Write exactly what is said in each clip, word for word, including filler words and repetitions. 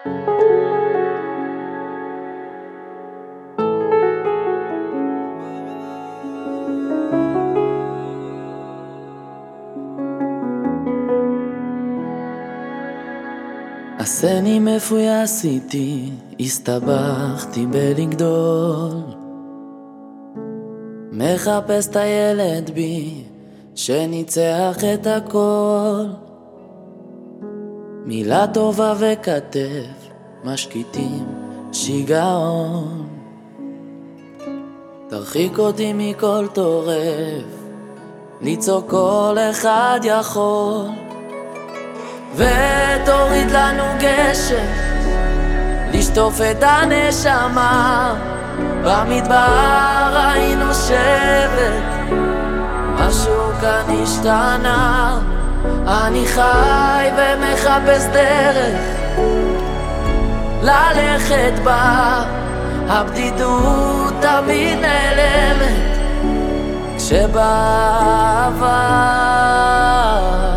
עשני מפויס איתי, הסתבכתי בלגדול, מחפש את הילד בי שניצח את הכל. מילה טובה וכתף משקיטים שיגעון, תרחיק אותי מכל טורף, לצעוק כל אחד יכול, ותוריד לנו גשם לשטוף את הנשמה. במדבר היינו שבט, משהו כאן השתנה. אני חי ומחפש דרך ללכת בה, הבדידות תמיד נעלמת כשבעבר.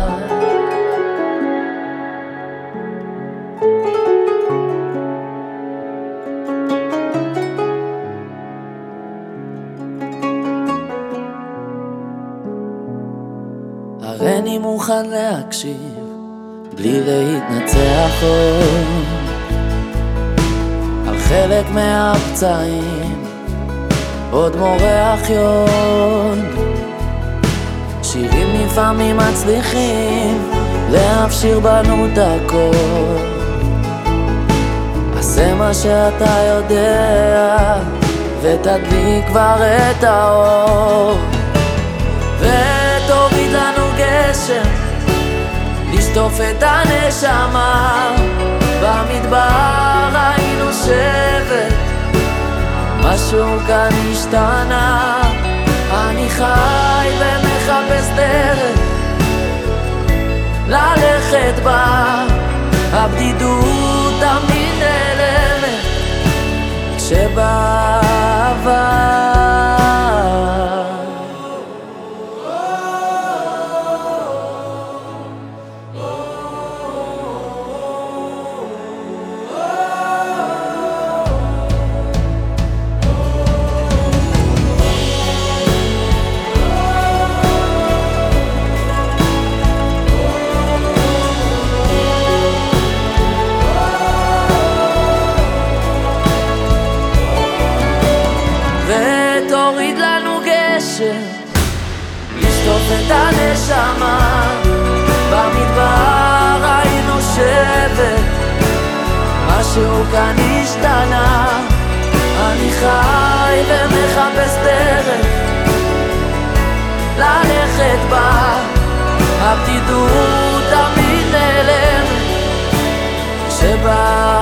הרי אני מוכן להקשיב בלי להתנצח עוד על חלק מהפצעים, עוד מורח יוד. שירים לפעמים מצליחים להפשיר בנו את הכל. עשה מה שאתה יודע ותדליק כבר את האור, ותוריד לנו גשם לשטוף את הנשמה. במדבר היינו שבט, משהו כאן השתנה. אני חי ומחפש דרך ללכת בה, הבדידות תמיד נעלמת כשבעבר. ותוריד לנו גשם לשטוף את הנשמה. במדבר היינו שבט, משהו כאן השתנה. אני חי ומחפש דרך ללכת בה, הבדידות תמיד נעלמת כשבא